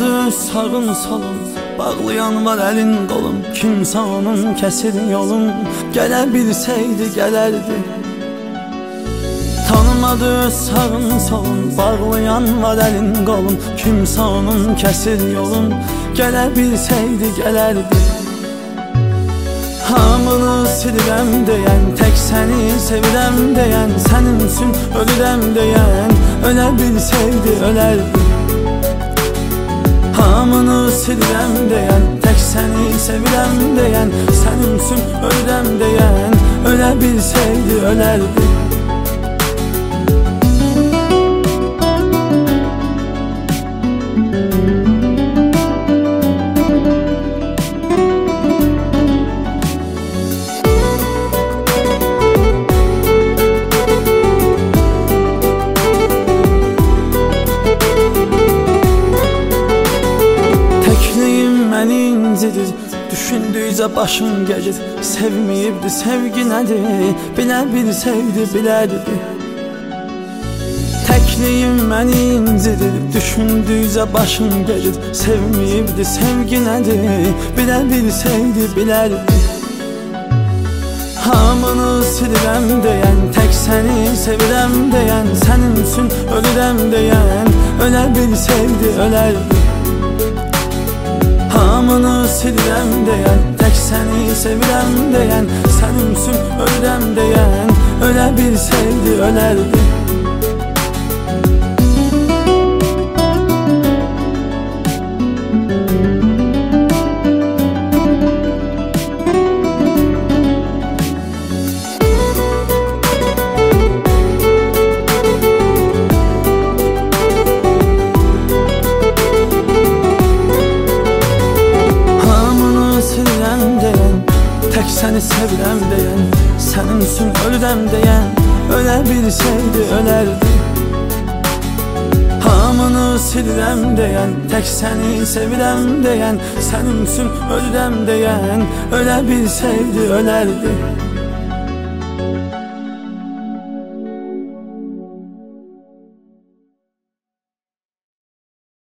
Tanımadı sağın solun, bağlayan var elin qolun. Kimsə onun kəsir yolun, gələ bilsəydi gələrdi. Tanımadı sağın solun, bağlayan var elin qolun. Kimsə onun kəsir yolun, gələ bilsəydi gələrdi. Hamını silirəm deyən, tək səni sevirəm deyən, sənin üçün ölürəm deyən, ölə bilsəydi ölərdi. Hamını silirəm deyən, tək səni sevirəm deyən, sənin üçün ölürəm deyən, ölə bilsəydi ölərdi. Düşündükcə başım gəlir, sevməyibdi, sevgi nədir? Bilə bilsəydi, bilərdi. Təkliyim məni incidir, düşündükcə başım gəlir, sevməyibdi, sevgi nədir? Bilə bilsəydi, bilərdi. Hamını silirəm deyən, tək səni sevirəm deyən, sənin üçün ölürəm deyən, ölə bilsəydi, ölərdi. Hamını silirəm deyən, tək səni sevirəm deyən, sənin üçün ölürəm deyən, ölə bilsəydi ölərdi. Tək səni sevirəm deyən, sənin üçün ölürəm deyən, ölə bilsəydi ölərdi. Hamını silirəm deyən, tək səni sevirəm deyən, sənin üçün ölürəm deyən, ölə bilsəydi ölərdi.